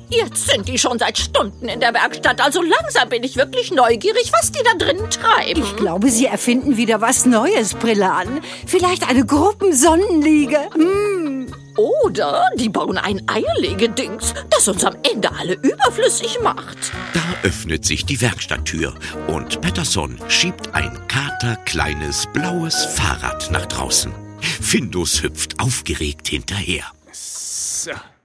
Jetzt sind die schon seit Stunden in der Werkstatt, also langsam bin ich wirklich neugierig, was die da drin treiben. Ich glaube, sie erfinden wieder was Neues, Brillan. Vielleicht eine Gruppensonnenliege. Oder die bauen ein Eierlegedings, das uns am Ende alle überflüssig macht. Da öffnet sich die Werkstatttür und Pettersson schiebt ein katerkleines blaues Fahrrad nach draußen. Findus hüpft aufgeregt hinterher. So.